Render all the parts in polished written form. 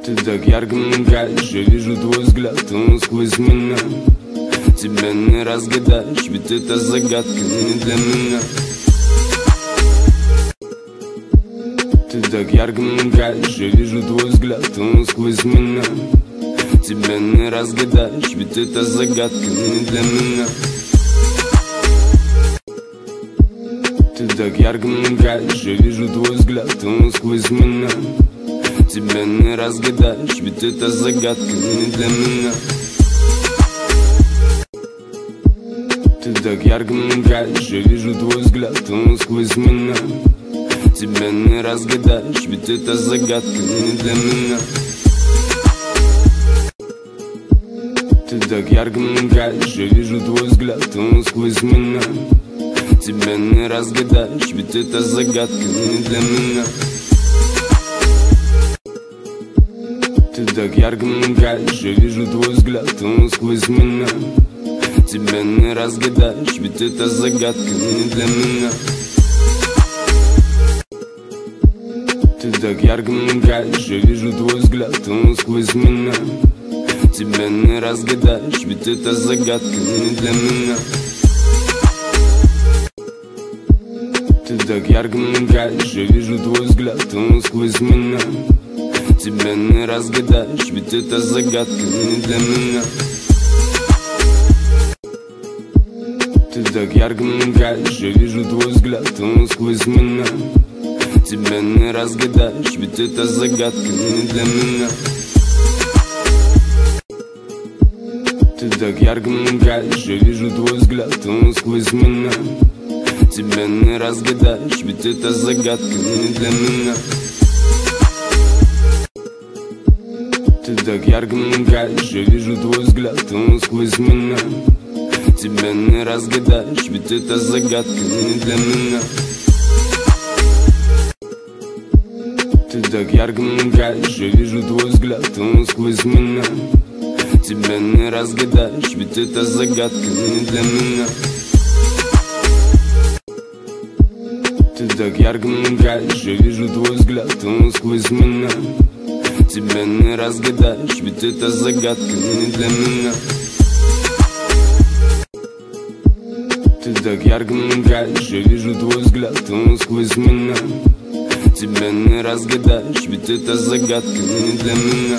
Ты так ярко мигаешь, я вижу твой взгляд, он сквозь меня. Тебя не разгадаешь, ведь это загадка не для меня. Ты так ярко мигаешь, я вижу твой взгляд, он сквозь меня. Тебя не разгадаешь, ведь это загадка не для меня. Ты так ярко мигаешь, я вижу твой взгляд, он сквозь меня. Тебя не разгадаешь, ведь это загадка не для меня. Ты так ярко мигаешь, я вижу твой взгляд, он сквозь меня. Тебя не разгадаешь, ведь это загадка не для меня. Ты так ярко мигаешь, я вижу твой взгляд, он сквозь меня. Тебя не разгадаешь, ведь это загадка не для меня. Ты так ярко мигаешь, я вижу твой взгляд, он сквозь меня. Тебя не разгадаешь, ведь это загадка не для меня. Ты так ярко мигаешь, я вижу твой взгляд, он сквозь меня. Тебя не разгадаешь, ведь это загадка не для меня. Ты так ярко мигаешь, я вижу твой взгляд, он сквозь меня. Тебя не разгадаешь, ведь это загадка не для меня. Ты так ярко мигаешь, я вижу твой взгляд, он сквозь меня. Тебя не разгадаешь, ведь это загадка не для меня. Ты так ярко мигаешь, я вижу твой взгляд, он сквозь меня. Тебя не разгадаешь, ведь это загадка не для меня. Ты так ярко мигаешь, я вижу твой взгляд, он сквозь меня. Тебя не разгадаешь, ведь это загадка не для меня. Ты так ярко мигаешь, я вижу твой взгляд, он сквозь меня. Тебя не разгадаешь, ведь это загадка не для меня. Ты так ярко мигаешь, я вижу твой взгляд, он сквозь меня. Тебя не разгадаешь, ведь это загадка не для меня. Ты так ярко мигаешь, я вижу твой взгляд, он сквозь меня. Тебя не разгадаешь, ведь это загадка не для меня.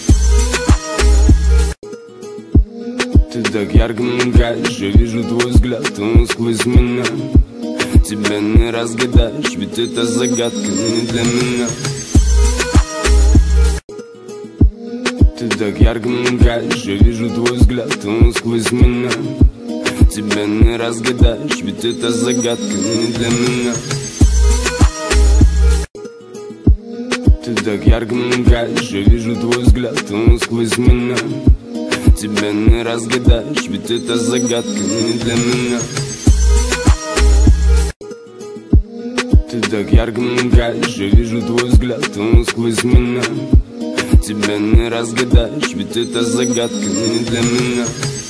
Ты так ярко мигаешь, я вижу твой взгляд, он сквозь меня. Тебя не разгадаешь, ведь это загадка не для меня. Ты так ярко мигаешь, я вижу твой взгляд, он сквозь меня. Тебя не разгадаешь, ведь это загадка не для меня. Ты так ярко мигаешь, я вижу твой взгляд, он сквозь меня. Тебя не разгадаешь, ведь это загадка не для меня. Ты так ярко мигаешь, я вижу твой взгляд, он сквозь меня. Тебя не разгадаешь, ведь это загадка не для меня.